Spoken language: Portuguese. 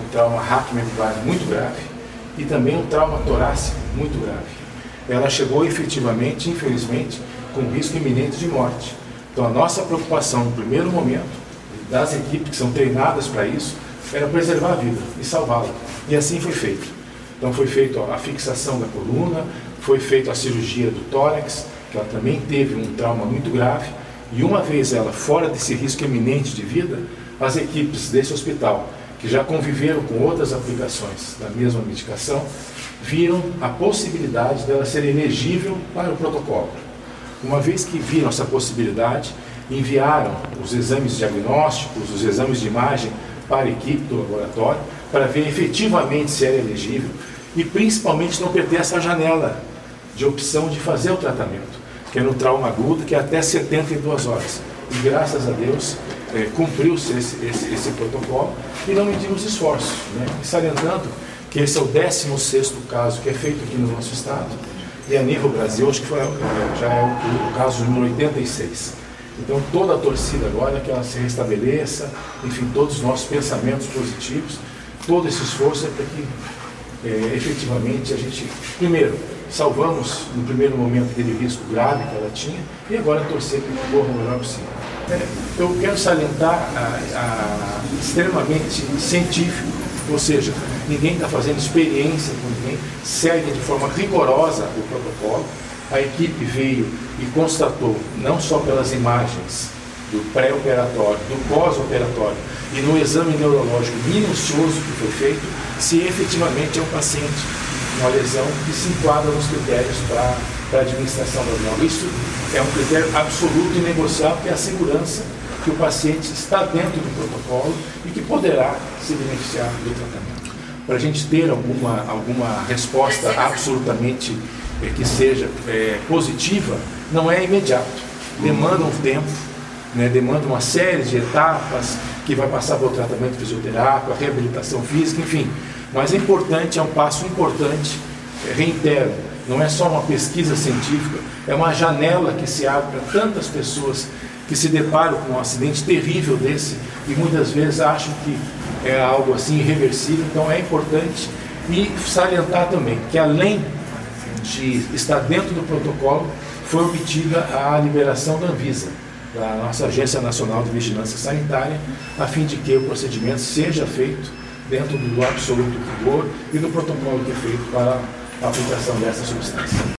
trauma raquimedicular muito grave e também um trauma torácico muito grave. Ela chegou efetivamente, infelizmente, com risco iminente de morte. Então a nossa preocupação no primeiro momento, das equipes que são treinadas para isso, era preservar a vida e salvá-la. E assim foi feito. Então foi feita a fixação da coluna, foi feita a cirurgia do tórax, que ela também teve um trauma muito grave, e uma vez ela fora desse risco iminente de vida, as equipes desse hospital, que já conviveram com outras aplicações da mesma medicação, viram a possibilidade dela ser elegível para o protocolo. Uma vez que viram essa possibilidade, enviaram os exames diagnósticos, os exames de imagem para a equipe do laboratório, para ver efetivamente se era elegível e principalmente não perder essa janela de opção de fazer o tratamento, que é no trauma agudo, que é até 72 horas. E graças a Deus cumpriu-se esse protocolo e não medimos esforços, né? E salientando que esse é o 16º caso que é feito aqui no nosso estado, e a nível Brasil, acho que já é o caso número 86. Então toda a torcida agora é que ela se restabeleça, enfim, todos os nossos pensamentos positivos, todo esse esforço é para que efetivamente a gente, primeiro, salvamos no primeiro momento aquele risco grave que ela tinha, e agora torcer para que corra o melhor possível. Eu quero salientar extremamente científico, ou seja, ninguém está fazendo experiência com ninguém, segue de forma rigorosa o protocolo. A equipe veio e constatou, não só pelas imagens do pré-operatório, do pós-operatório e no exame neurológico minucioso que foi feito, se efetivamente é um paciente com uma lesão que se enquadra nos critérios para a administração da droga. Isso é um critério absoluto e negociável, que é a segurança que o paciente está dentro do protocolo e que poderá se beneficiar do tratamento. Para a gente ter alguma resposta absolutamente que seja positiva, não é imediato, demanda um tempo, né, demanda uma série de etapas que vai passar pelo tratamento fisioterápico, a reabilitação física, enfim, mas é importante, é um passo importante, reitero, não é só uma pesquisa científica, é uma janela que se abre para tantas pessoas que se deparam com um acidente terrível desse e muitas vezes acham que é algo assim irreversível. Então é importante, e salientar também que além de estar dentro do protocolo, foi obtida a liberação da Anvisa, da nossa Agência Nacional de Vigilância Sanitária, a fim de que o procedimento seja feito dentro do absoluto rigor e do protocolo que é feito para a aplicação dessa substância.